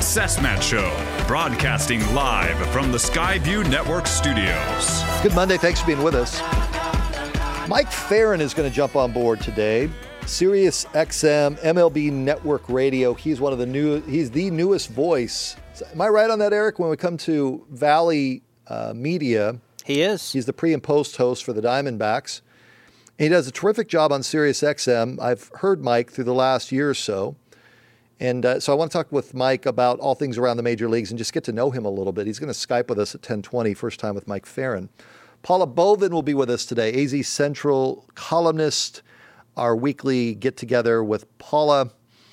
Cessmat Show, broadcasting live from the Skyview Network studios. Good Monday. Thanks for being with us. Mike Ferrin is going to jump on board today. Sirius XM, MLB Network Radio. He's the newest voice. Am I right on that, Eric? When we come to Valley Media, he is. He's the pre and post host for the Diamondbacks. He does a terrific job on Sirius XM. I've heard Mike through the last year or so. And so I want to talk with Mike about all things around the major leagues and just get to know him a little bit. He's going to Skype with us at 10:20, first time with Mike Ferrin. Paula Bovin will be with us today, AZ Central columnist, our weekly get-together with Paula.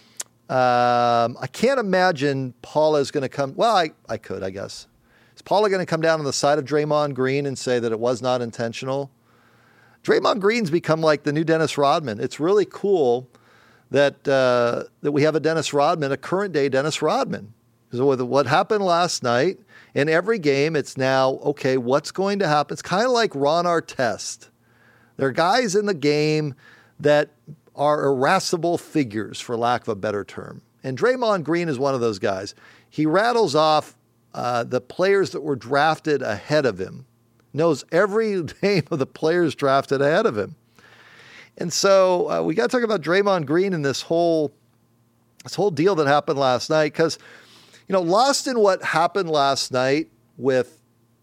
I can't imagine Paula is going to come. Well, I could, I guess. Is Paula going to come down on the side of Draymond Green and say that it was not intentional? Draymond Green's become like the new Dennis Rodman. It's really cool that we have a Dennis Rodman, a current-day Dennis Rodman. Because with what happened last night, in every game, it's now, okay, what's going to happen? It's kind of like Ron Artest. There are guys in the game that are irascible figures, for lack of a better term. And Draymond Green is one of those guys. He rattles off the players that were drafted ahead of him, knows every name of the players drafted ahead of him. And so we got to talk about Draymond Green and this whole deal that happened last night. Because, lost in what happened last night with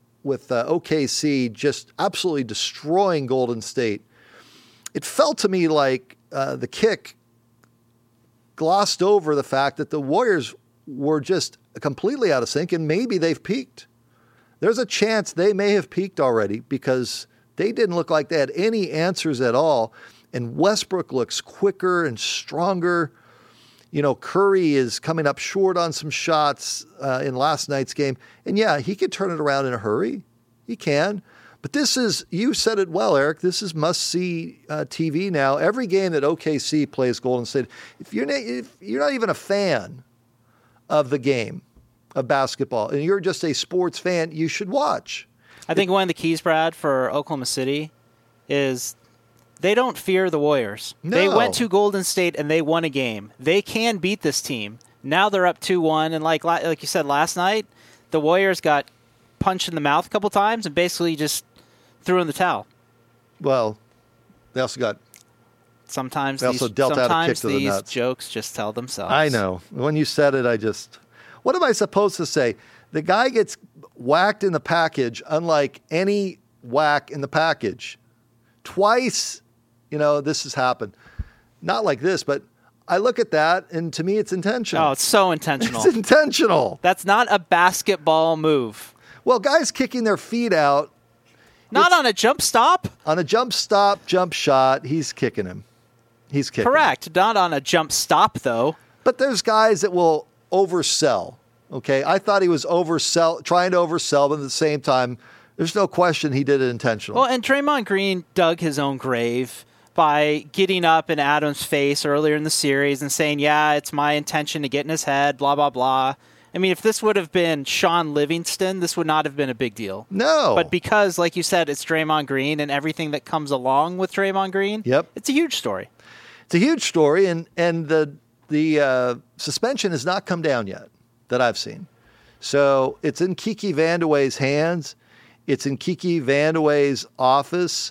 OKC just absolutely destroying Golden State, it felt to me like the kick glossed over the fact that the Warriors were just completely out of sync, and maybe they've peaked. There's a chance they may have peaked already because they didn't look like they had any answers at all. And Westbrook looks quicker and stronger. Curry is coming up short on some shots in last night's game. And yeah, he could turn it around in a hurry. He can. But this is, you said it well, Eric, this is must-see TV now. Every game that OKC plays Golden State, if you're not even a fan of the game of basketball and you're just a sports fan, you should watch. I think one of the keys, Brad, for Oklahoma City is they don't fear the Warriors. No. They went to Golden State and they won a game. They can beat this team. Now they're up 2-1, and like you said last night, the Warriors got punched in the mouth a couple times and basically just threw in the towel. Well, they also got... Sometimes they also dealt out a kick to the nuts. These jokes just tell themselves. I know. When you said it, what am I supposed to say? The guy gets whacked in the package, unlike any whack in the package. Twice, this has happened. Not like this, but I look at that, and to me, it's intentional. Oh, it's so intentional. It's intentional. That's not a basketball move. Well, guys kicking their feet out. Not on a jump stop? On a jump stop, jump shot, he's kicking him. He's kicking Correct. him. Not on a jump stop, though. But there's guys that will oversell. Okay, I thought he was trying to oversell, but at the same time, there's no question he did it intentionally. Well, and Draymond Green dug his own grave by getting up in Adams' face earlier in the series and saying, yeah, it's my intention to get in his head, blah, blah, blah. I mean, if this would have been Sean Livingston, this would not have been a big deal. No. But because, like you said, it's Draymond Green and everything that comes along with Draymond Green, yep, it's a huge story. It's a huge story, and the suspension has not come down yet that I've seen. So it's in Kiki Vandeweghe's hands. It's in Kiki Vandeweghe's office.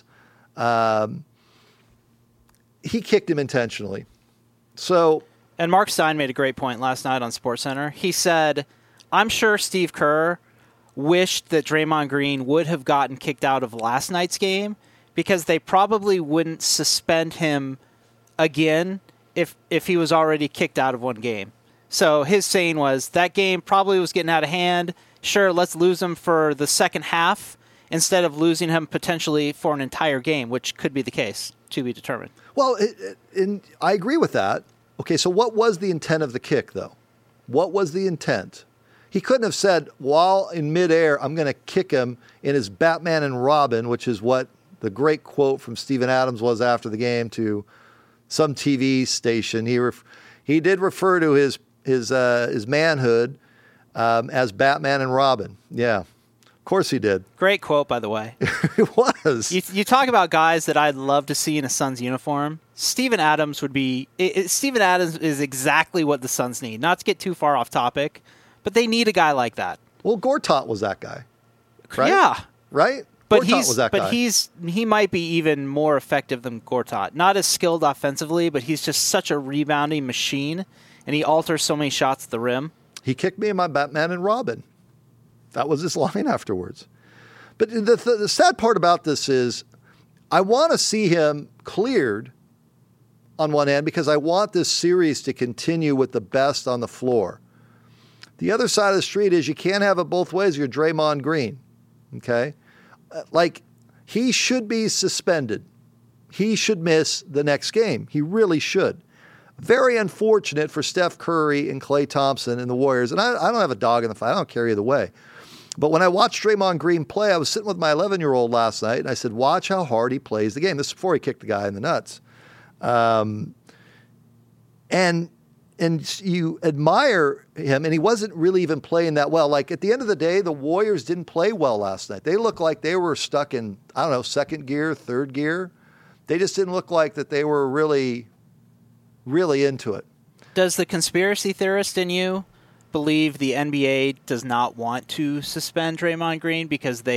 He kicked him intentionally. And Mark Stein made a great point last night on SportsCenter. He said, I'm sure Steve Kerr wished that Draymond Green would have gotten kicked out of last night's game because they probably wouldn't suspend him again if he was already kicked out of one game. So his saying was that game probably was getting out of hand. Sure, let's lose him for the second half instead of losing him potentially for an entire game, which could be the case, to be determined. Well, and I agree with that. Okay, so what was the intent of the kick, though? What was the intent? He couldn't have said, while in midair, I'm going to kick him in his Batman and Robin, which is what the great quote from Steven Adams was after the game to some TV station. He did refer to his manhood as Batman and Robin. Yeah, of course he did. Great quote, by the way. It was. You talk about guys that I'd love to see in a Suns uniform. Steven Adams would be. Steven Adams is exactly what the Suns need. Not to get too far off topic, But they need a guy like that. Well, Gortat was that guy. Right? Yeah. Right? But Gortat was that guy. he might be even more effective than Gortat. Not as skilled offensively, but he's just such a rebounding machine, and he alters so many shots at the rim. He kicked me in my Batman and Robin. That was his line afterwards. But the sad part about this is I want to see him cleared on one end because I want this series to continue with the best on the floor. The other side of the street is you can't have it both ways. You're Draymond Green, okay? Like, he should be suspended. He should miss the next game. He really should. Very unfortunate for Steph Curry and Klay Thompson and the Warriors. And I don't have a dog in the fight. I don't care either way. But when I watched Draymond Green play, I was sitting with my 11-year-old last night, and I said, watch how hard he plays the game. This is before he kicked the guy in the nuts. And you admire him, and he wasn't really even playing that well. Like, at the end of the day, the Warriors didn't play well last night. They looked like they were stuck in, I don't know, second gear, third gear. They just didn't look like that they were really, really into it. Does the conspiracy theorist in you believe the NBA does not want to suspend Draymond Green because the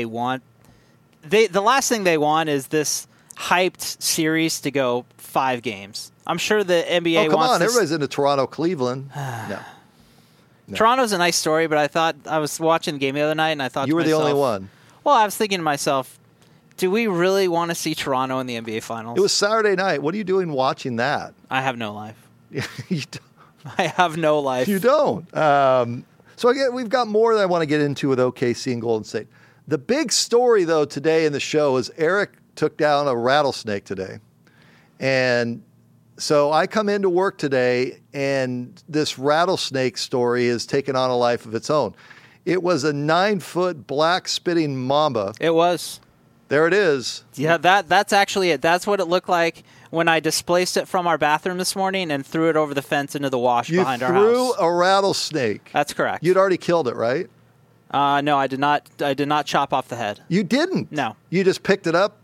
last thing they want is this hyped series to go 5 games? I'm sure the NBA wants. Oh, come on. Everybody's into Toronto, Cleveland. No. Toronto's a nice story, but I was watching the game the other night, and I thought you were the only one. Well, I was thinking to myself, do we really want to see Toronto in the NBA Finals? It was Saturday night. What are you doing watching that? I have no life. You don't. I have no life. You don't. So again, we've got more that I want to get into with OKC and Golden State. The big story, though, today in the show is Eric took down a rattlesnake today. And so I come into work today, and this rattlesnake story is taking on a life of its own. It was a 9-foot black spitting mamba. It was. There it is. Yeah, that's actually it. That's what it looked like when I displaced it from our bathroom this morning and threw it over the fence into the wash behind our house. You threw a rattlesnake. That's correct. You'd already killed it, right? No, I did not. I did not chop off the head. You didn't? No. You just picked it up?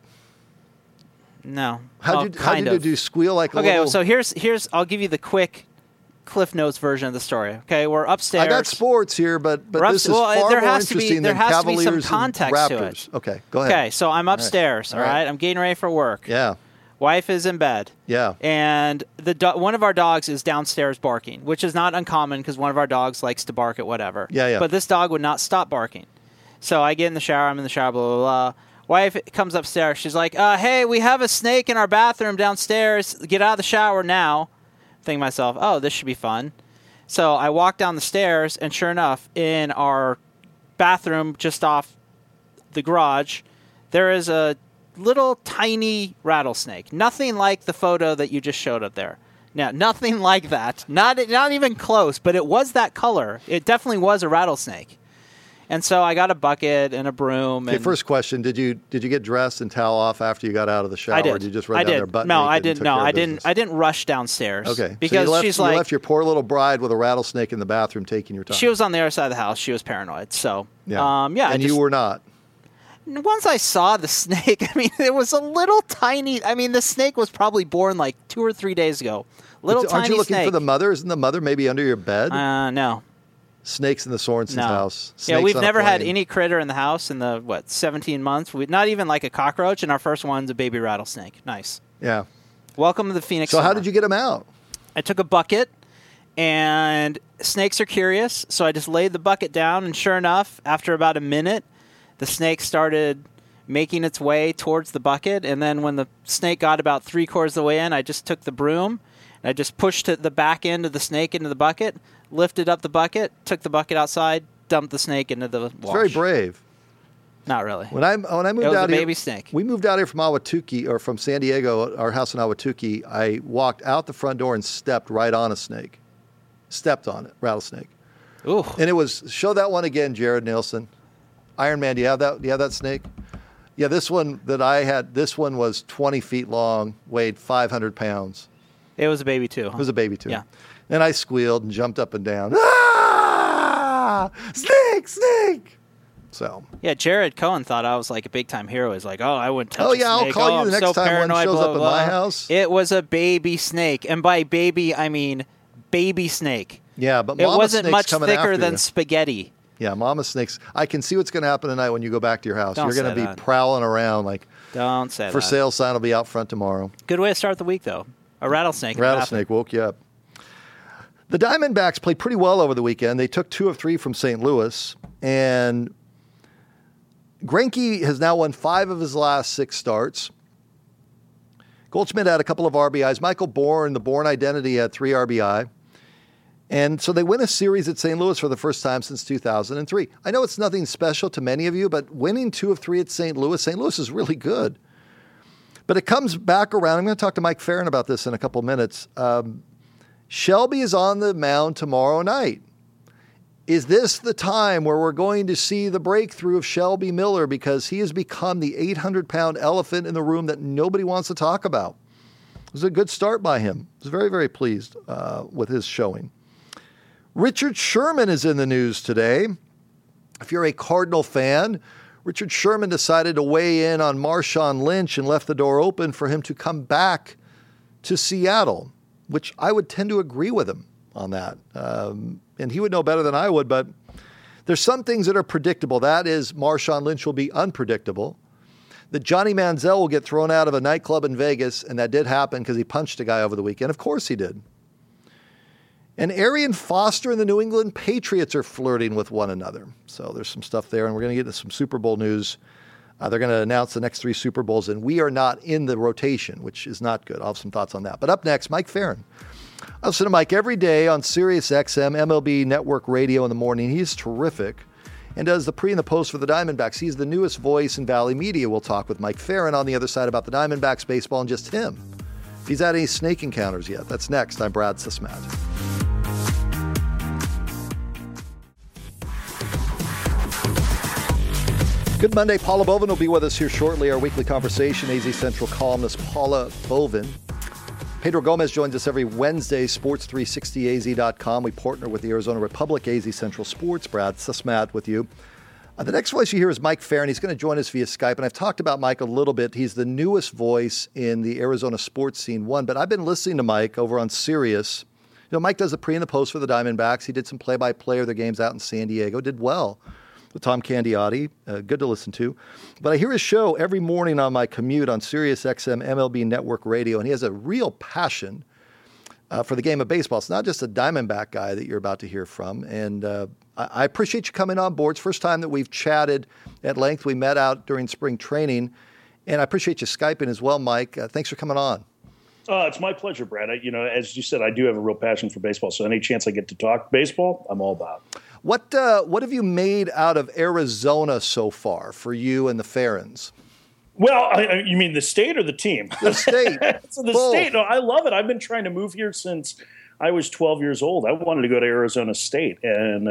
No. How did you squeal like a little? Okay, so here's I'll give you the quick Cliff Notes version of the story. Okay, we're upstairs. I got sports here, but this is far more interesting than Cavaliers and Raptors. Okay, go ahead. Okay, so I'm upstairs, all right? I'm getting ready for work. Yeah. Wife is in bed. Yeah. And one of our dogs is downstairs barking, which is not uncommon because one of our dogs likes to bark at whatever. Yeah. But this dog would not stop barking. So I get in the shower. I'm in the shower, blah, blah, blah. Wife comes upstairs. She's like, hey, we have a snake in our bathroom downstairs. Get out of the shower now. Thinking to myself, oh, this should be fun. So I walk down the stairs, and sure enough, in our bathroom just off the garage, there is a little tiny rattlesnake. Nothing like the photo that you just showed up there. Now, nothing like that. Not even close, but it was that color. It definitely was a rattlesnake. And so I got a bucket and a broom. Okay, first question: Did you get dressed and towel off after you got out of the shower? I did. Or did you just run down there butt No, naked I didn't. No, I didn't. I didn't rush downstairs. Okay, because so she's you left your poor little bride with a rattlesnake in the bathroom, taking your time. She was on the other side of the house. She was paranoid. So yeah. And you were not. Once I saw the snake, I mean, it was a little tiny. I mean, the snake was probably born like 2 or 3 days ago. Tiny snake. Aren't you looking for the mother? Isn't the mother maybe under your bed? No. Snakes in the Sorensen's house. Snakes we've never had any critter in the house in the, 17 months. Not even like a cockroach, and our first one's a baby rattlesnake. Nice. Yeah. Welcome to the Phoenix So summer. How did you get them out? I took a bucket, and snakes are curious, so I just laid the bucket down, and sure enough, after about a minute, the snake started making its way towards the bucket, and then when the snake got about 3/4 of the way in, I just took the broom, and I just pushed the back end of the snake into the bucket, lifted up the bucket, took the bucket outside, dumped the snake into the wash. It's very brave. Not really. When I moved out here, it was a baby snake. We moved out here from Ahwatukee, or from San Diego, our house in Ahwatukee. I walked out the front door and stepped right on a snake. Stepped on it, rattlesnake. Ooh. And it was, show that one again, Jared Nielsen. Iron Man, do you have that snake? Yeah, this one that I had, this one was 20 feet long, weighed 500 pounds. It was a baby too. It was a baby too. Yeah. And I squealed and jumped up and down. Ah! Snake, snake! So. Yeah, Jared Cohen thought I was like a big-time hero. He's like, oh, I wouldn't touch a snake. I'll call you the next time paranoid, one shows blah, up at my house. It was a baby snake. And by baby, I mean baby snake. Yeah, but it Mama wasn't Snake's much coming thicker after than you. spaghetti. Yeah, Mama Snake's. I can see what's going to happen tonight when you go back to your house. Don't You're going say to be that. prowling around like Don't say for that. sale sign will be out front tomorrow. Good way to start the week, though. A rattlesnake. Rattlesnake woke you up. The Diamondbacks played pretty well over the weekend. They took 2 of 3 from St. Louis, and Greinke has now won 5 of his last 6 starts. Goldschmidt had a couple of RBIs. Michael Bourne, the Bourne identity, had 3 RBI. And so they win a series at St. Louis for the first time since 2003. I know it's nothing special to many of you, but winning 2 of 3 at St. Louis is really good. But it comes back around. I'm going to talk to Mike Ferrin about this in a couple minutes. Shelby is on the mound tomorrow night. Is this the time where we're going to see the breakthrough of Shelby Miller, because he has become the 800-pound elephant in the room that nobody wants to talk about? It was a good start by him. I was very, very pleased with his showing. Richard Sherman is in the news today. If you're a Cardinal fan, Richard Sherman decided to weigh in on Marshawn Lynch and left the door open for him to come back to Seattle, which I would tend to agree with him on that. And he would know better than I would, but there's some things that are predictable. That is, Marshawn Lynch will be unpredictable. That Johnny Manziel will get thrown out of a nightclub in Vegas, and that did happen because he punched a guy over the weekend. Of course he did. And Arian Foster and the New England Patriots are flirting with one another. So there's some stuff there, and we're going to get into some Super Bowl news. They're going to announce the next 3 Super Bowls, and we are not in the rotation, which is not good. I'll have some thoughts on that. But up next, Mike Ferrin. I listen to Mike every day on Sirius XM, MLB Network Radio in the morning. He's terrific and does the pre and the post for the Diamondbacks. He's the newest voice in Valley Media. We'll talk with Mike Ferrin on the other side about the Diamondbacks baseball and just him. If he's had any snake encounters yet. That's next. I'm Brad Sismat. Good Monday. Paula Bovin will be with us here shortly. Our weekly conversation, AZ Central columnist Paula Bovin. Pedro Gomez joins us every Wednesday, sports360az.com. We partner with the Arizona Republic, AZ Central Sports. Brad Sismat with you. The next voice you hear is Mike Ferrin. He's going to join us via Skype, and I've talked about Mike a little bit. He's the newest voice in the Arizona sports scene, but I've been listening to Mike over on Sirius. You know, Mike does the pre and the post for the Diamondbacks. He did some play-by-play of their games out in San Diego, did well with Tom Candiotti. Good to listen to. But I hear his show every morning on my commute on Sirius XM MLB Network Radio, and he has a real passion for the game of baseball. It's not just a Diamondback guy that you're about to hear from. And I appreciate you coming on board. It's the first time that we've chatted at length. We met out during spring training. And I appreciate you Skyping as well, Mike. Thanks for coming on. It's my pleasure, Brad. As you said, I do have a real passion for baseball. So any chance I get to talk baseball, I'm all about. What have you made out of Arizona so far for you and the Ferrins? Well, you mean the state or the team? The state. So the state. No, I love it. I've been trying to move here since I was 12 years old. I wanted to go to Arizona State and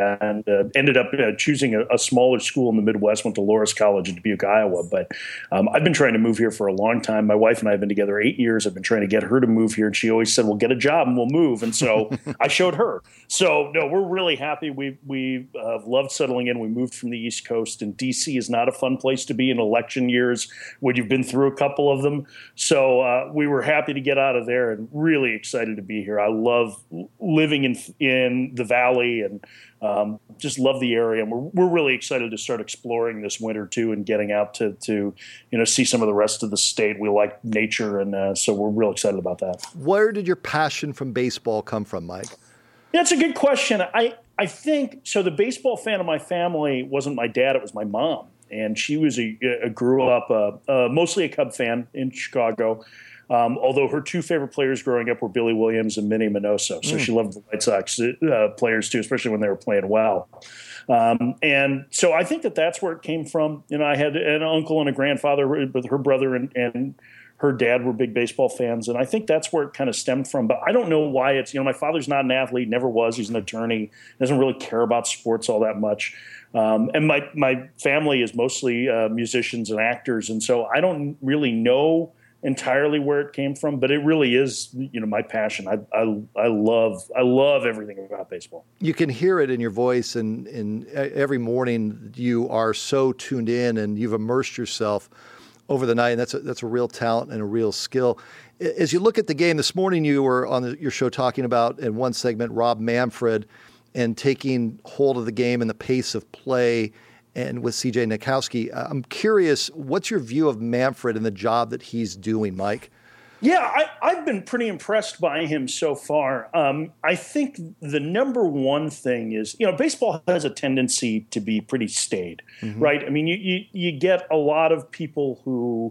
ended up choosing a smaller school in the Midwest, went to Loras College in Dubuque, Iowa. But I've been trying to move here for a long time. My wife and I have been together 8 years. I've been trying to get her to move here, and she always said, well, get a job and we'll move. And so I showed her. So, no, we're really happy. We loved settling in. We moved from the East Coast, and D.C. is not a fun place to be in election years when you've been through a couple of them. So we were happy to get out of there and really excited to be here. I love living in the Valley and just love the area. And we're really excited to start exploring this winter too, and getting out to see some of the rest of the state. We like nature, and so we're real excited about that. Where did your passion from baseball come from, Mike? Yeah, that's a good question. I think so. The baseball fan of my family wasn't my dad; it was my mom, and she was grew up mostly a Cub fan in Chicago. Although her 2 favorite players growing up were Billy Williams and Minnie Minoso. So she loved the White Sox players too, especially when they were playing well. And so I think that's where it came from. I had an uncle and a grandfather with her brother and her dad were big baseball fans. And I think that's where it kind of stemmed from. But I don't know why it's, my father's not an athlete, never was. He's an attorney, doesn't really care about sports all that much. And my family is mostly musicians and actors. And so I don't really know entirely where it came from, but it really is, my passion. I love everything about baseball. You can hear it in your voice, and every morning you are so tuned in and you've immersed yourself over the night, and that's a real talent and a real skill. As you look at the game this morning, you were on your show talking about, in one segment, Rob Manfred and taking hold of the game and the pace of play, and with C.J. Nitkowski. I'm curious, what's your view of Manfred and the job that he's doing, Mike? Yeah, I've been pretty impressed by him so far. I think the number one thing is, baseball has a tendency to be pretty staid, right? I mean, you get a lot of people who,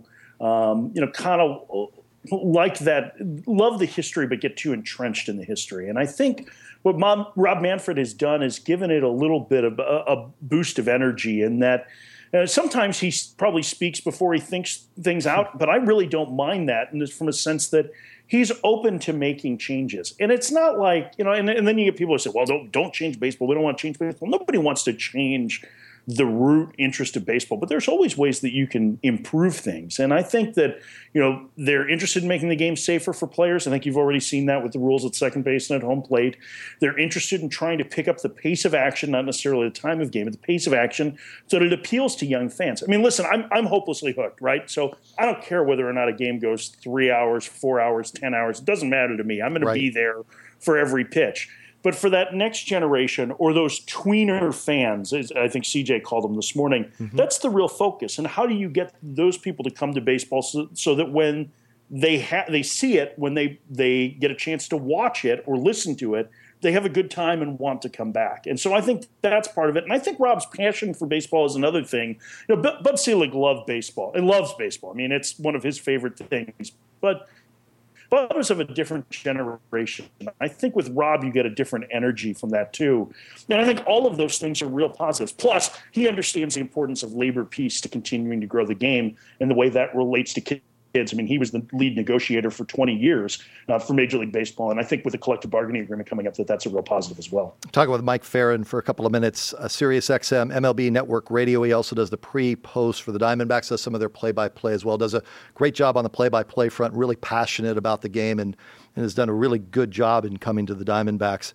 kind of like that, love the history, but get too entrenched in the history. And I think what Rob Manfred has done is given it a little bit of a boost of energy, in that sometimes he probably speaks before he thinks things out, but I really don't mind that, and from a sense that he's open to making changes. And it's not like, and then you get people who say, well, don't change baseball. We don't want to change baseball. Nobody wants to change the root interest of baseball, but there's always ways that you can improve things. And I think that, they're interested in making the game safer for players. I think you've already seen that with the rules at second base and at home plate. They're interested in trying to pick up the pace of action, not necessarily the time of game, but the pace of action, so that it appeals to young fans. I mean, listen, I'm hopelessly hooked, right? So I don't care whether or not a game goes 3 hours, 4 hours, 10 hours. It doesn't matter to me. I'm going to be there for every pitch. But for that next generation, or those tweener fans, as I think CJ called them this morning, that's the real focus. And how do you get those people to come to baseball so that when they see it, when they get a chance to watch it or listen to it, they have a good time and want to come back. And so I think that's part of it. And I think Rob's passion for baseball is another thing. Bud Selig loved baseball and loves baseball. I mean, it's one of his favorite things. But others of a different generation. I think with Rob, you get a different energy from that too. And I think all of those things are real positives. Plus, he understands the importance of labor peace to continuing to grow the game and the way that relates to kids. I mean, he was the lead negotiator for 20 years for Major League Baseball. And I think with the collective bargaining agreement coming up, that's a real positive as well. Talking with Mike Ferrin for a couple of minutes, Sirius XM, MLB Network Radio. He also does the pre-post for the Diamondbacks, does some of their play-by-play as well. Does a great job on the play-by-play front, really passionate about the game, and has done a really good job in coming to the Diamondbacks.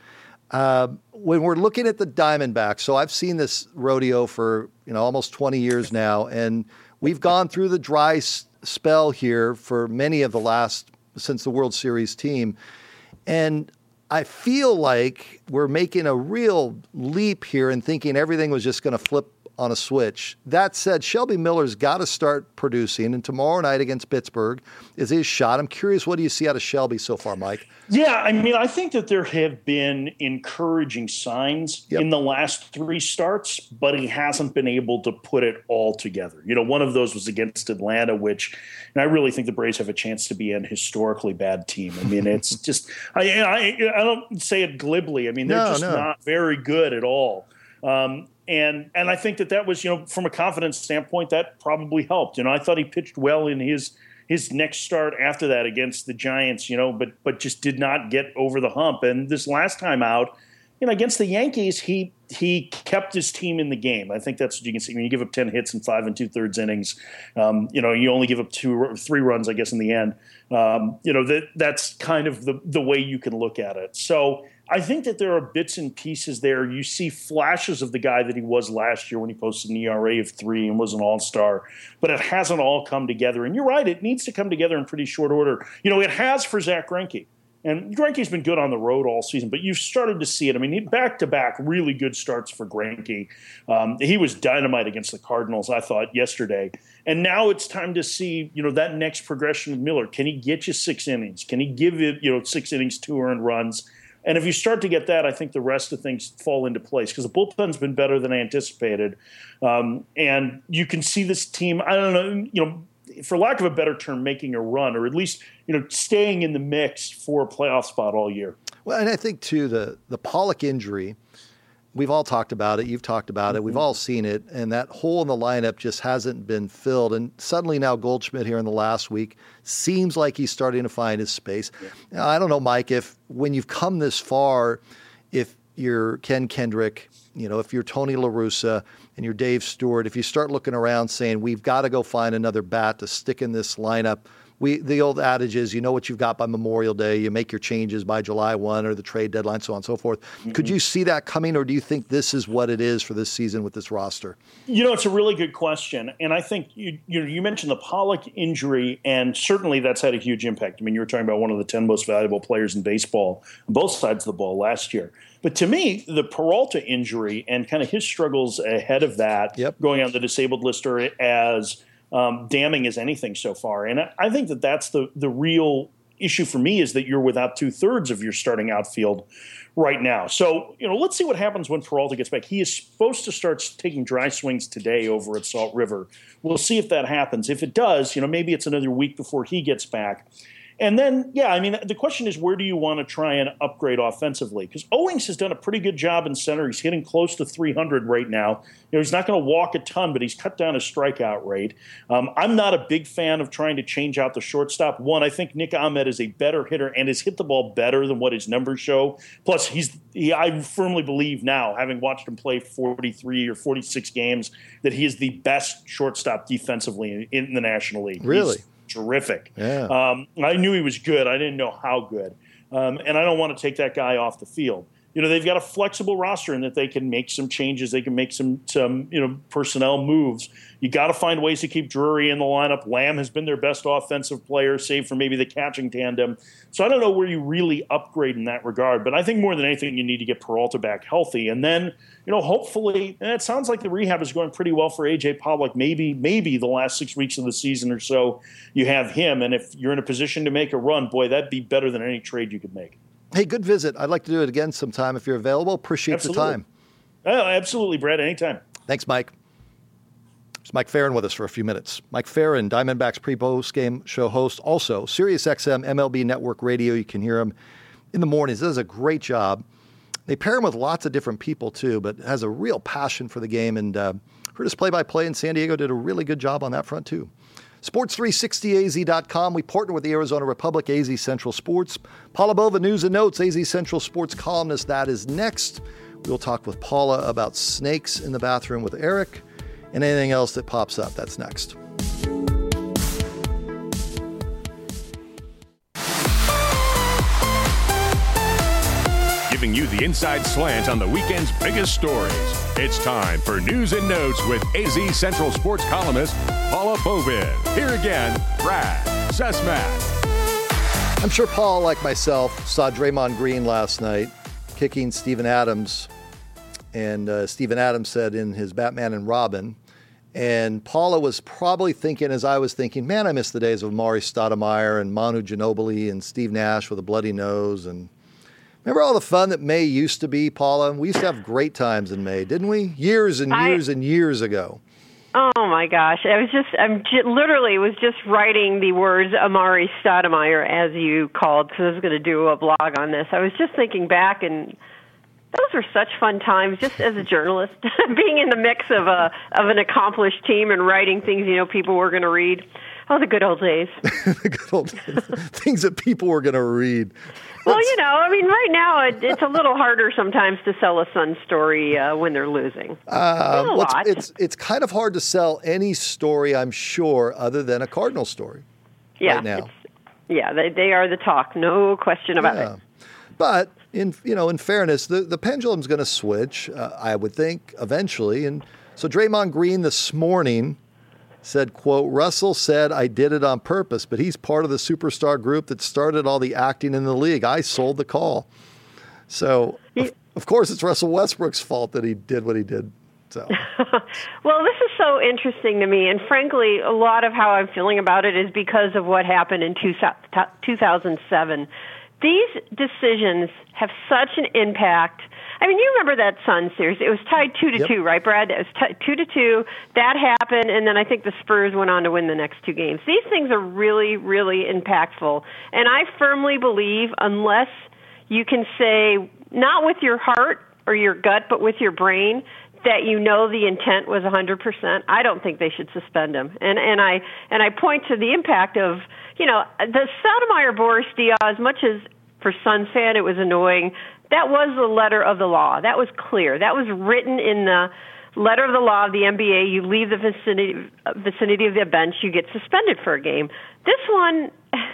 When we're looking at the Diamondbacks, so I've seen this rodeo for almost 20 years now, and we've gone through the dry spell here for many of the last, since the World Series team. And I feel like we're making a real leap here and thinking everything was just going to flip on a switch. That said, Shelby Miller's got to start producing, and tomorrow night against Pittsburgh is his shot. I'm curious, what do you see out of Shelby so far, Mike? Yeah, I mean, I think that there have been encouraging signs in the last 3 starts, but he hasn't been able to put it all together. One of those was against Atlanta, which, and I really think the Braves have a chance to be an historically bad team. I mean, it's just, I don't say it glibly. I mean, they're not very good at all. And I think that was, from a confidence standpoint, that probably helped. I thought he pitched well in his next start after that against the Giants, but just did not get over the hump. And this last time out, against the Yankees, he kept his team in the game. I think that's what you can see. When you give up 10 hits in 5 2/3 innings, you only give up 2 or 3 runs, I guess, in the end. That's kind of the way you can look at it. So I think that there are bits and pieces there. You see flashes of the guy that he was last year when he posted an ERA of 3 and was an all-star, but it hasn't all come together. And you're right, it needs to come together in pretty short order. It has for Zach Greinke. And Greinke's been good on the road all season, but you've started to see it. I mean, back-to-back really good starts for Greinke. He was dynamite against the Cardinals, I thought, yesterday. And now it's time to see, that next progression of Miller. Can he get you 6 innings? Can he give you, 6 innings, 2 earned runs? And if you start to get that, I think the rest of things fall into place because the bullpen's been better than I anticipated. And you can see this team, I don't know, for lack of a better term, making a run or at least, staying in the mix for a playoff spot all year. Well, and I think, too, the Pollock injury, we've all talked about it. You've talked about it. We've all seen it. And that hole in the lineup just hasn't been filled. And suddenly now Goldschmidt here in the last week seems like he's starting to find his space. Yeah. Now, I don't know, Mike, if when you've come this far, if you're Ken Kendrick, if you're Tony La Russa and you're Dave Stewart, if you start looking around saying we've got to go find another bat to stick in this lineup the old adage is, you know what you've got by Memorial Day, you make your changes by July 1 or the trade deadline, so on and so forth. Mm-hmm. Could you see that coming, or do you think this is what it is for this season with this roster? It's a really good question. And I think you mentioned the Pollock injury, and certainly that's had a huge impact. I mean, you were talking about one of the 10 most valuable players in baseball on both sides of the ball last year. But to me, the Peralta injury and kind of his struggles ahead of that, going on the disabled list, are as damning as anything so far. And I think that's the real issue for me, is that you're without 2/3 of your starting outfield right now. So, let's see what happens when Peralta gets back. He is supposed to start taking dry swings today over at Salt River. We'll see if that happens. If it does, maybe it's another week before he gets back. And then, the question is, where do you want to try and upgrade offensively? Because Owings has done a pretty good job in center. He's hitting close to 300 right now. He's not going to walk a ton, but he's cut down his strikeout rate. I'm not a big fan of trying to change out the shortstop. One, I think Nick Ahmed is a better hitter and has hit the ball better than what his numbers show. Plus, I firmly believe now, having watched him play 43 or 46 games, that he is the best shortstop defensively in the National League. Really? He's terrific. Yeah. I knew he was good. I didn't know how good. And I don't want to take that guy off the field. They've got a flexible roster in that they can make some changes. They can make some personnel moves. You got to find ways to keep Drury in the lineup. Lamb has been their best offensive player, save for maybe the catching tandem. So I don't know where you really upgrade in that regard. But I think more than anything, you need to get Peralta back healthy. And then, hopefully, and it sounds like the rehab is going pretty well for A.J. Pollock. Maybe the last 6 weeks of the season or so, you have him. And if you're in a position to make a run, boy, that'd be better than any trade you could make. Hey, good visit. I'd like to do it again sometime if you're available. Appreciate the time. Oh, absolutely, Brad. Anytime. Thanks, Mike. It's Mike Farron with us for a few minutes. Mike Farron, Diamondbacks pre-post game show host, also SiriusXM MLB Network Radio. You can hear him in the mornings. Does a great job. They pair him with lots of different people too, but has a real passion for the game. And heard his play-by-play in San Diego, did a really good job on that front too. Sports360AZ.com. We partner with the Arizona Republic, AZ Central Sports. Paula Bova, News and Notes, AZ Central Sports columnist. That is next. We'll talk with Paula about snakes in the bathroom with Eric and anything else that pops up. That's next. Giving you the inside slant on the weekend's biggest stories. It's time for News and Notes with AZ Central Sports columnist Paula Bovin. Here again, Brad Sesmak. I'm sure Paul, like myself, saw Draymond Green last night kicking Steven Adams. And Steven Adams said in his Batman and Robin. And Paula was probably thinking, as I was thinking, man, I miss the days of Amari Stoudemire and Manu Ginobili and Steve Nash with a bloody nose. And remember all the fun that May used to be, Paula? We used to have great times in May, didn't we? Years and years and years ago. Oh, my gosh. Literally was just writing the words Amari Stoudemire, as you called, because I was going to do a blog on this. I was just thinking back, and those were such fun times, just as a journalist, being in the mix of an accomplished team and writing things people were going to read. Oh, the good old days. The good old days. Things that people were going to read. Well, right now it's a little harder sometimes to sell a Sun story when they're losing. It's kind of hard to sell any story, I'm sure, other than a Cardinal story right now. They are the talk, no question about it. But in fairness, the pendulum's going to switch, I would think, eventually. And so Draymond Green this morning said, quote, Russell said I did it on purpose, but he's part of the superstar group that started all the acting in the league. I sold the call. So, of course, it's Russell Westbrook's fault that he did what he did. So, well, this is so interesting to me. And frankly, a lot of how I'm feeling about it is because of what happened in 2007. These decisions have such an impact. I mean, you remember that Sun series. It was tied 2-2, right, Brad? It was 2-2. That happened, and then I think the Spurs went on to win the next two games. These things are really, really impactful. And I firmly believe unless you can say, not with your heart or your gut, but with your brain, that the intent was 100%, I don't think they should suspend him. And I point to the impact of, the Stoudemire-Boris deal, as much as for Suns fan it was annoying, that was the letter of the law. That was clear. That was written in the letter of the law of the NBA, you leave the vicinity of the bench, you get suspended for a game. This one,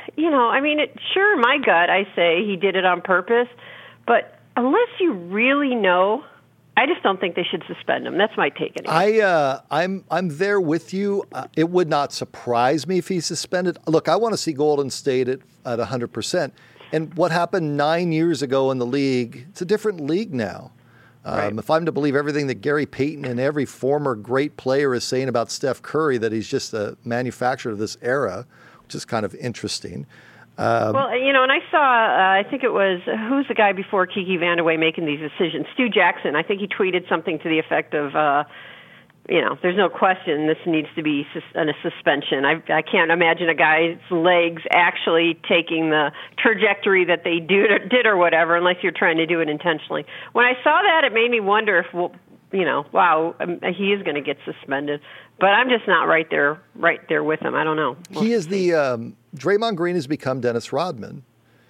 sure, my gut, I say he did it on purpose, but unless you really know, I just don't think they should suspend him. That's my take. Anyway. I'm there with you. It would not surprise me if he's suspended. Look, I want to see Golden State at 100%. And what happened 9 years ago in the league, it's a different league now. Right. If I'm to believe everything that Gary Payton and every former great player is saying about Steph Curry, that he's just a manufacturer of this era, which is kind of interesting. And I saw, I think it was, who's the guy before Kiki Vandeweghe making these decisions? Stu Jackson. I think he tweeted something to the effect of, there's no question this needs to be a suspension. I can't imagine a guy's legs actually taking the trajectory that they did or whatever, unless you're trying to do it intentionally. When I saw that, it made me wonder if, wow, he is going to get suspended. But I'm just not right there with him. I don't know. He is Draymond Green has become Dennis Rodman.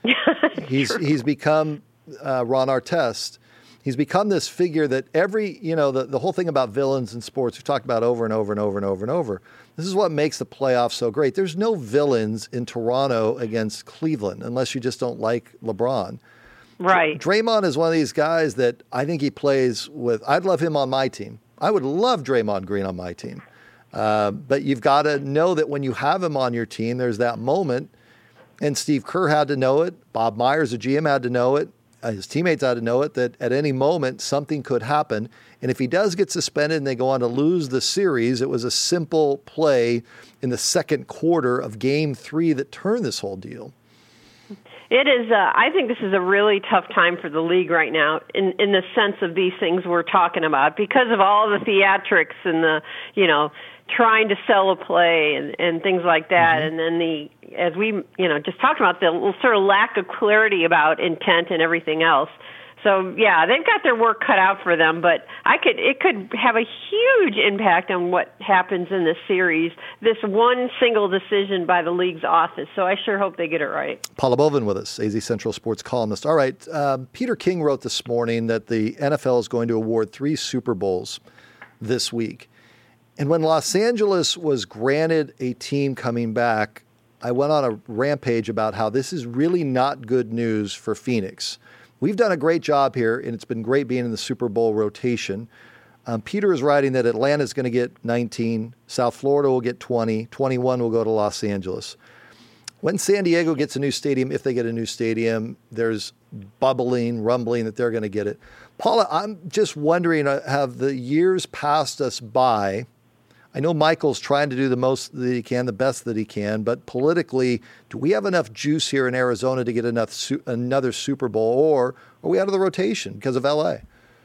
He's become Ron Artest. He's become this figure that the whole thing about villains in sports we've talked about over and over and over and over and over. This is what makes the playoffs so great. There's no villains in Toronto against Cleveland unless you just don't like LeBron. Right. Draymond is one of these guys that I think he plays with. I'd love him on my team. I would love Draymond Green on my team. But you've got to know that when you have him on your team, there's that moment. And Steve Kerr had to know it. Bob Myers, the GM, had to know it. His teammates had to know it, that at any moment something could happen. And if he does get suspended and they go on to lose the series, it was a simple play in the second quarter of Game 3 that turned this whole deal. It is. I think this is a really tough time for the league right now in the sense of these things we're talking about because of all the theatrics and the, trying to sell a play and things like that. Mm-hmm. And then as we, just talked about the sort of lack of clarity about intent and everything else. So, yeah, they've got their work cut out for them, but it could have a huge impact on what happens in this series, this one single decision by the league's office. So I sure hope they get it right. Paula Bovin with us, AZ Central Sports columnist. All right, Peter King wrote this morning that the NFL is going to award 3 Super Bowls this week. And when Los Angeles was granted a team coming back, I went on a rampage about how this is really not good news for Phoenix. We've done a great job here, and it's been great being in the Super Bowl rotation. Peter is writing that Atlanta is going to get 19, South Florida will get 20, 21 will go to Los Angeles. When San Diego gets a new stadium, if they get a new stadium, there's rumbling that they're going to get it. Paula, I'm just wondering, have the years passed us by? I know Michael's trying to do the most that he can, the best that he can, but politically, do we have enough juice here in Arizona to get another Super Bowl, or are we out of the rotation because of L.A.?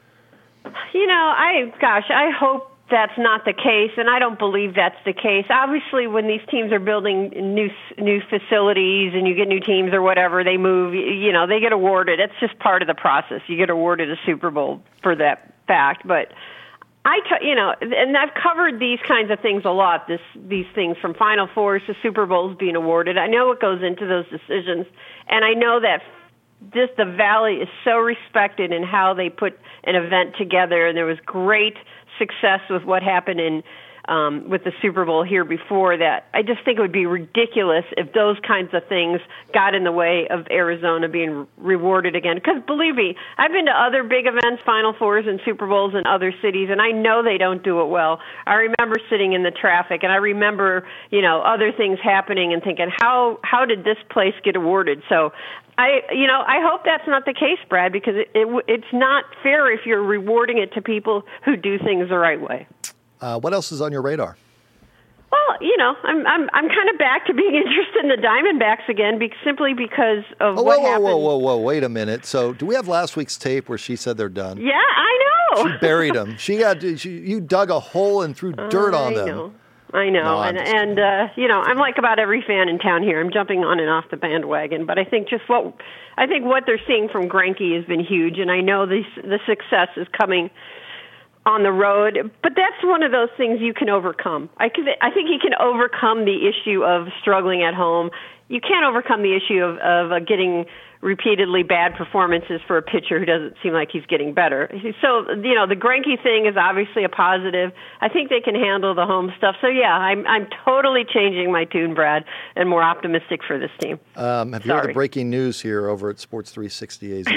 I hope that's not the case, and I don't believe that's the case. Obviously, when these teams are building new facilities and you get new teams or whatever, they move, they get awarded. It's just part of the process. You get awarded a Super Bowl for that fact, but and I've covered these kinds of things a lot, these things from Final Fours to Super Bowls being awarded. I know what goes into those decisions, and I know that the Valley is so respected in how they put an event together, and there was great success with what happened with the Super Bowl here before that. I just think it would be ridiculous if those kinds of things got in the way of Arizona being rewarded again. Because believe me, I've been to other big events, Final Fours and Super Bowls in other cities, and I know they don't do it well. I remember sitting in the traffic, and I remember, other things happening and thinking, how did this place get awarded? So I hope that's not the case, Brad, because it's not fair if you're rewarding it to people who do things the right way. What else is on your radar? Well, I'm kind of back to being interested in the Diamondbacks again, simply because of what happened. Whoa! Wait a minute. So, do we have last week's tape where she said they're done? Yeah, I know. She buried them. You dug a hole and threw dirt on them. I know, No, I'm like about every fan in town here. I'm jumping on and off the bandwagon, but I think what they're seeing from Greinke has been huge, and I know the success is coming on the road, but that's one of those things you can overcome. I think he can overcome the issue of struggling at home. You can't overcome the issue of getting repeatedly bad performances for a pitcher who doesn't seem like he's getting better. So, the Greinke thing is obviously a positive. I think they can handle the home stuff. So, yeah, I'm totally changing my tune, Brad, and more optimistic for this team. Have you heard the breaking news here over at Sports 360 AZ?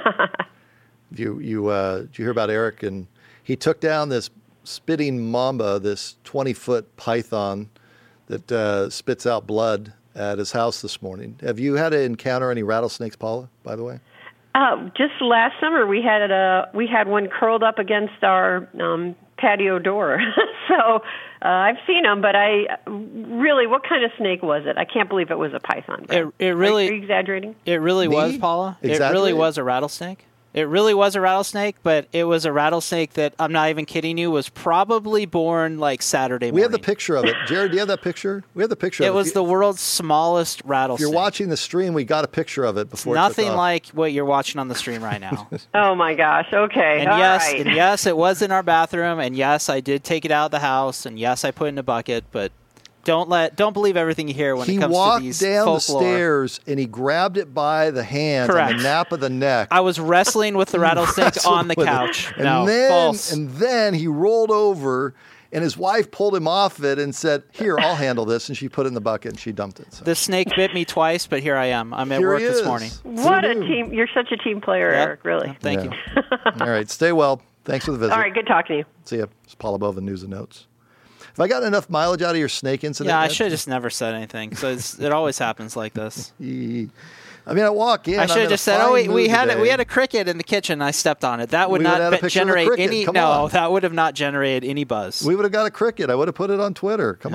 Did you hear about Eric? And he took down this spitting mamba, this 20-foot python that spits out blood at his house this morning. Have you had to encounter any rattlesnakes, Paula, by the way? Just last summer, we had one curled up against our patio door. So I've seen them, but what kind of snake was it? I can't believe it was a python. It really, are you exaggerating? It really was, Paula. It really was a rattlesnake. It really was a rattlesnake, but it was a rattlesnake that, I'm not even kidding you, was probably born like Saturday morning. We have the picture of it. Jared, do you have that picture? We have the picture of it. It was the world's smallest rattlesnake. If you're watching the stream, we got a picture of it before Nothing it took off. like what you're watching on the stream right now. Oh, my gosh. Okay. And yes, it was in our bathroom, and yes, I did take it out of the house, and yes, I put it in a bucket, but don't believe everything you hear when it comes to these folklore. He walked down the stairs and he grabbed it by the hand on the nape of the neck. I was wrestling with the rattlesnake on the couch. False. And then he rolled over and his wife pulled him off it and said, "Here, I'll handle this." And she put it in the bucket and she dumped it. So. The snake bit me twice, but here I am. I'm at work this morning. What a team. You're such a team player, Eric, really. Thank you. All right. Stay well. Thanks for the visit. All right. Good talking to you. See ya. It's Paula Bova, News and Notes. Have I gotten enough mileage out of your snake incident? Yeah, I should have just never said anything. So it always happens like this. I mean, I walk in. I should have just said, "Oh, wait, we had a cricket in the kitchen. I stepped on it. That would not generate any. No, that would have not generated any buzz. We would have got a cricket. I would have put it on Twitter. Come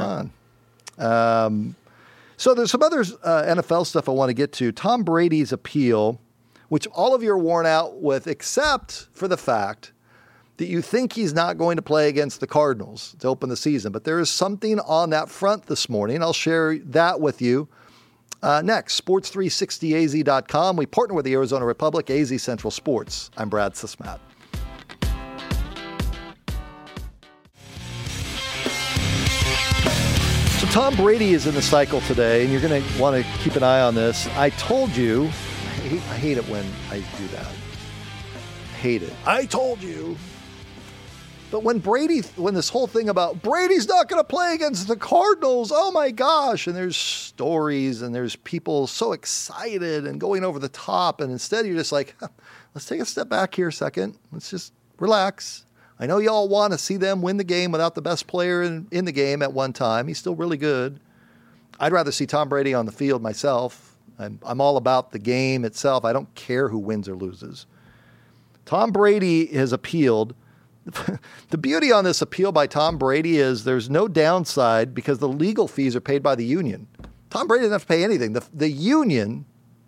on." So there's some other NFL stuff I want to get to. Tom Brady's appeal, which all of you are worn out with, except for the fact that you think he's not going to play against the Cardinals to open the season. But there is something on that front this morning. I'll share that with you next. Sports360az.com. We partner with the Arizona Republic, AZ Central Sports. I'm Brad Sismat. So Tom Brady is in the cycle today, and you're going to want to keep an eye on this. I told you, I hate it when I do that. Hate it. I told you. But when this whole thing about Brady's not going to play against the Cardinals, oh my gosh, and there's stories and there's people so excited and going over the top, and instead you're just like, let's take a step back here a second. Let's just relax. I know y'all want to see them win the game without the best player in the game at one time. He's still really good. I'd rather see Tom Brady on the field myself. I'm all about the game itself. I don't care who wins or loses. Tom Brady has appealed. The beauty on this appeal by Tom Brady is there's no downside because the legal fees are paid by the union. Tom Brady doesn't have to pay anything. The union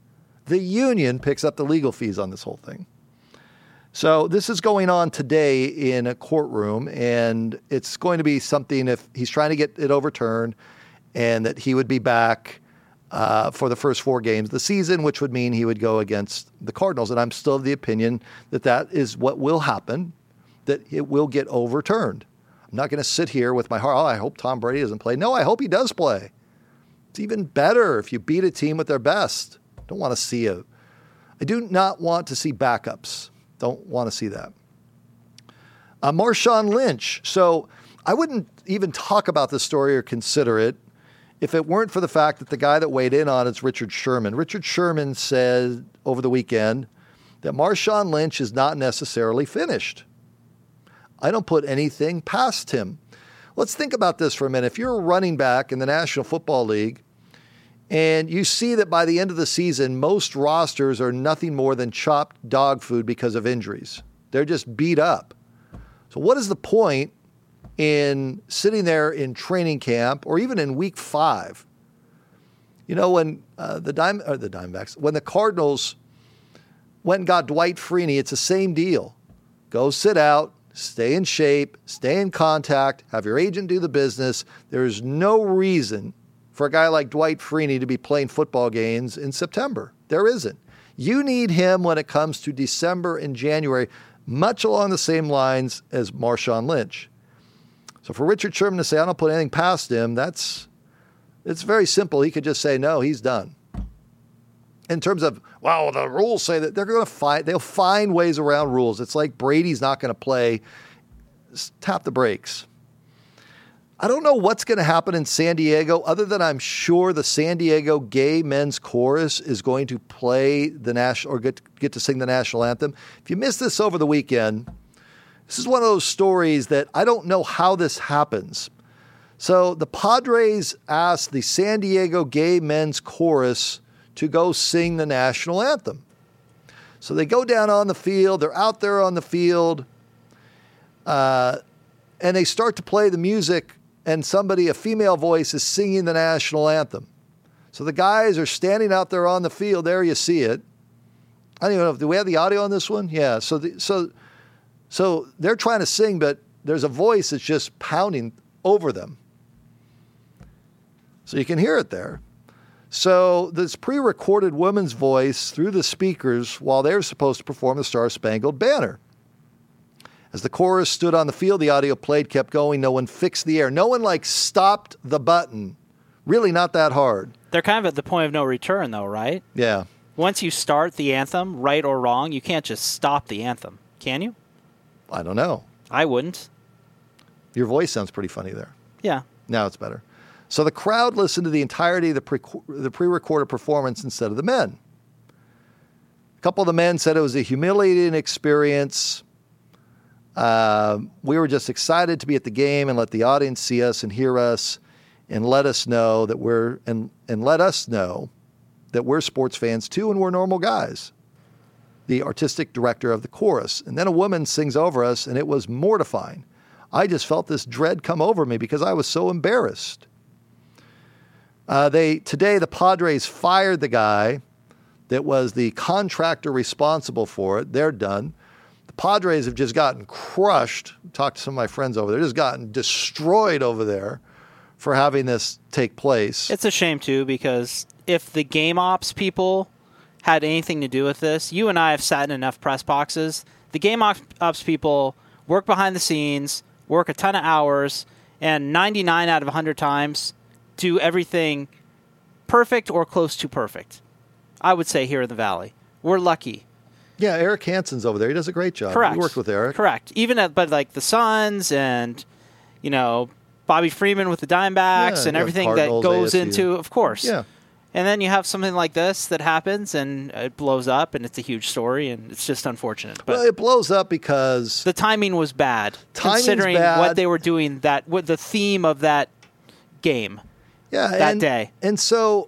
picks up the legal fees on this whole thing. So this is going on today in a courtroom, and it's going to be something if he's trying to get it overturned and that he would be back for the first 4 games of the season, which would mean he would go against the Cardinals. And I'm still of the opinion that is what will happen, that it will get overturned. I'm not going to sit here with my heart, I hope Tom Brady doesn't play. No, I hope he does play. It's even better if you beat a team with their best. I do not want to see backups. Don't want to see that. Marshawn Lynch. So I wouldn't even talk about this story or consider it if it weren't for the fact that the guy that weighed in on it's Richard Sherman. Richard Sherman said over the weekend that Marshawn Lynch is not necessarily finished. I don't put anything past him. Let's think about this for a minute. If you're a running back in the National Football League and you see that by the end of the season, most rosters are nothing more than chopped dog food because of injuries. They're just beat up. So what is the point in sitting there in training camp or even in week 5? You know, when the Diamondbacks, when the Cardinals went and got Dwight Freeney, it's the same deal. Go sit out. Stay in shape, stay in contact, have your agent do the business. There's no reason for a guy like Dwight Freeney to be playing football games in September. There isn't. You need him when it comes to December and January. much along the same lines as Marshawn Lynch. So for Richard Sherman to say, I don't put anything past him, it's very simple. He could just say, no, he's done. In terms of, well, the rules say that they'll find ways around rules. It's like Brady's not going to play. Just tap the brakes. I don't know what's going to happen in San Diego, other than I'm sure the San Diego Gay Men's Chorus is going to play the national, or get to sing the national anthem. If you missed this over the weekend, this is one of those stories that I don't know how this happens. So the Padres asked the San Diego Gay Men's Chorus to go sing the national anthem. So they go down on the field. They're out there on the field, and they start to play the music. And a female voice, is singing the national anthem. So the guys are standing out there on the field. There you see it. I don't even know. Do we have the audio on this one? Yeah. So they're trying to sing, but there's a voice that's just pounding over them. So you can hear it there. So this pre-recorded woman's voice through the speakers while they're supposed to perform the Star-Spangled Banner. As the chorus stood on the field, the audio played, kept going. No one fixed the air. No one, stopped the button. Really not that hard. They're kind of at the point of no return, though, right? Yeah. Once you start the anthem, right or wrong, you can't just stop the anthem, can you? I don't know. I wouldn't. Your voice sounds pretty funny there. Yeah. Now it's better. So the crowd listened to the entirety of the pre-recorded performance instead of the men. A couple of the men said it was a humiliating experience. We were just excited to be at the game and let the audience see us and hear us and let us know that we're sports fans too, and we're normal guys. The artistic director of the chorus. And then a woman sings over us, and it was mortifying. I just felt this dread come over me because I was so embarrassed. Today the Padres fired the guy that was the contractor responsible for it. They're done. Padres have just gotten crushed. Talked to some of my friends over there. Just gotten destroyed over there for having this take place. It's a shame, too, because if the game ops people had anything to do with this, you and I have sat in enough press boxes. The game ops people work behind the scenes, work a ton of hours, and 99 out of 100 times do everything perfect or close to perfect. I would say here in the Valley. We're lucky. Yeah, Eric Hansen's over there. He does a great job. Correct. We worked with Eric. Correct. Even the Suns and, Bobby Freeman with the Diamondbacks and everything Cardinals, that goes ASU. into, of course. Yeah. And then you have something like this that happens and it blows up and it's a huge story and it's just unfortunate. But well, it blows up because the timing was bad. Timing's considering bad. What they were doing, what the theme of that game that day. And so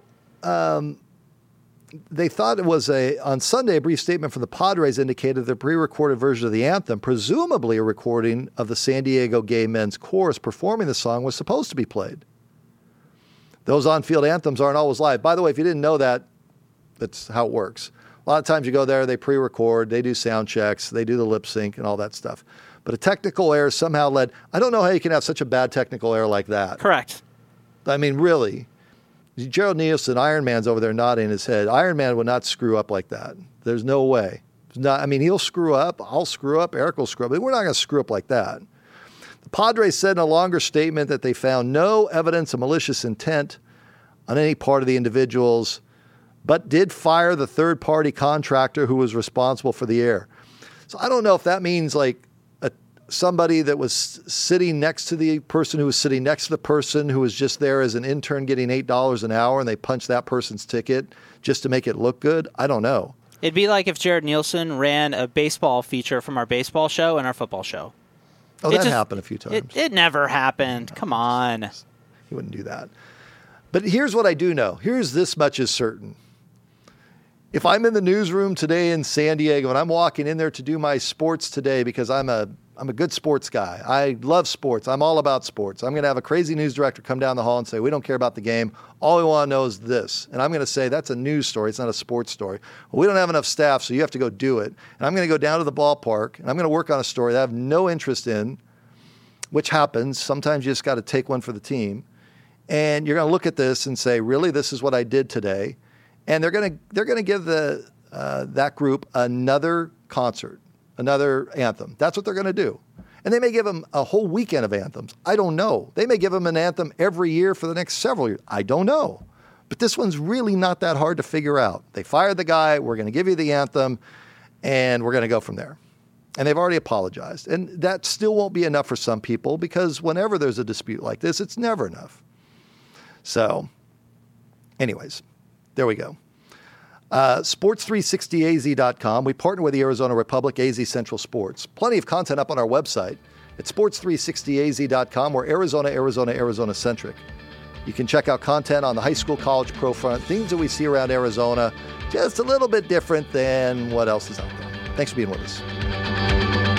they thought it was on Sunday, a brief statement from the Padres indicated the pre-recorded version of the anthem, presumably a recording of the San Diego Gay Men's Chorus performing the song, was supposed to be played. Those on-field anthems aren't always live. By the way, if you didn't know that, that's how it works. A lot of times you go there, they pre-record, they do sound checks, they do the lip sync and all that stuff. But a technical error somehow led. I don't know how you can have such a bad technical error like that. Correct. I mean, really. Gerald Nielsen, Iron Man's over there nodding his head. Iron Man would not screw up like that. There's no way. He'll screw up. I'll screw up. Eric will screw up. We're not going to screw up like that. The Padres said in a longer statement that they found no evidence of malicious intent on any part of the individuals, but did fire the third-party contractor who was responsible for the air. So I don't know if that means somebody that was sitting next to the person who was sitting next to the person who was just there as an intern getting $8 an hour and they punched that person's ticket just to make it look good. I don't know. It'd be like if Jared Nielsen ran a baseball feature from our baseball show and our football show. Oh, that happened a few times. It never happened. Come on. He wouldn't do that. But here's what I do know. Here's this much is certain. If I'm in the newsroom today in San Diego and I'm walking in there to do my sports today because I'm a good sports guy. I love sports. I'm all about sports. I'm going to have a crazy news director come down the hall and say, we don't care about the game. All we want to know is this. And I'm going to say, that's a news story. It's not a sports story. Well, we don't have enough staff, so you have to go do it. And I'm going to go down to the ballpark, and I'm going to work on a story that I have no interest in, which happens. Sometimes you just got to take one for the team. And you're going to look at this and say, really, this is what I did today. And they're going to give that group another concert. another anthem. That's what they're going to do. And they may give them a whole weekend of anthems. I don't know. They may give them an anthem every year for the next several years. I don't know. But this one's really not that hard to figure out. They fired the guy. We're going to give you the anthem, and we're going to go from there. And they've already apologized. And that still won't be enough for some people, because whenever there's a dispute like this, it's never enough. So, anyways, there we go. Sports360az.com. We partner with the Arizona Republic, AZ Central Sports. Plenty of content up on our website at sports360az.com. We're Arizona centric. You can check out content on the high school, college, pro front, things that we see around Arizona, just a little bit different than what else is out there. Thanks for being with us.